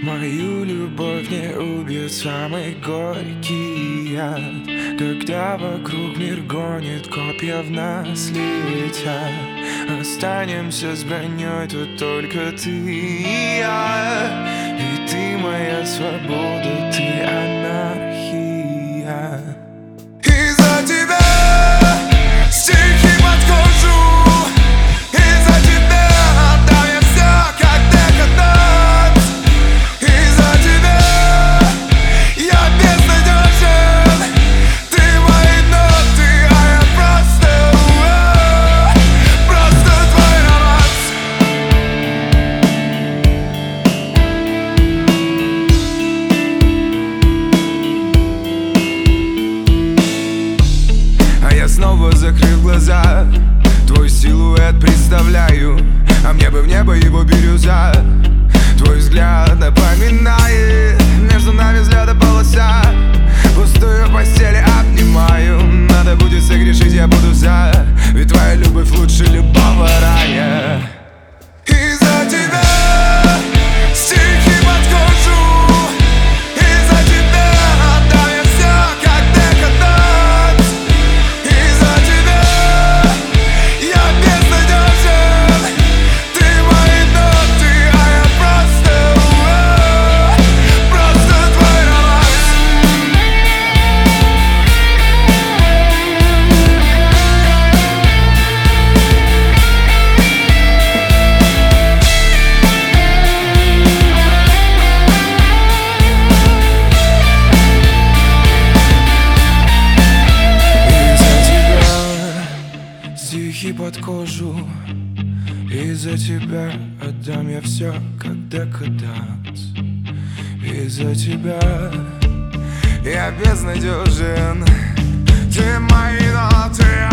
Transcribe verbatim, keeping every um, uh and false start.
Мою любовь не убьет самый горький яд, когда вокруг мир гонит, копья в нас летят. Останемся с броней тут только ты и я. И ты моя свобода, ты анархия. Из-за тебя стихи под кожу, из-за тебя отдам я все, как декаданс. Из-за тебя я безнадежен, ты мои ноты, а я просто, просто твой романс. А я снова закрыл глаза, твой силуэт представляю, а мне бы в небо его бирюза. Твой взгляд напоминает между нами взгляда полоса. Пустую постель обнимаю, надо будет согрешить, я буду за. Ведь твоя любовь лучше любого рая. Из-за тебя стихи под кожу, из-за тебя отдам я все, как декаданс. Из-за тебя я безнадежен, ты мои ноты, а я просто, просто твой романс. Из-за тебя стихи под кожу, из-за тебя отдам я все, как декаданс. Из-за тебя я безнадежен, ты мои ноты,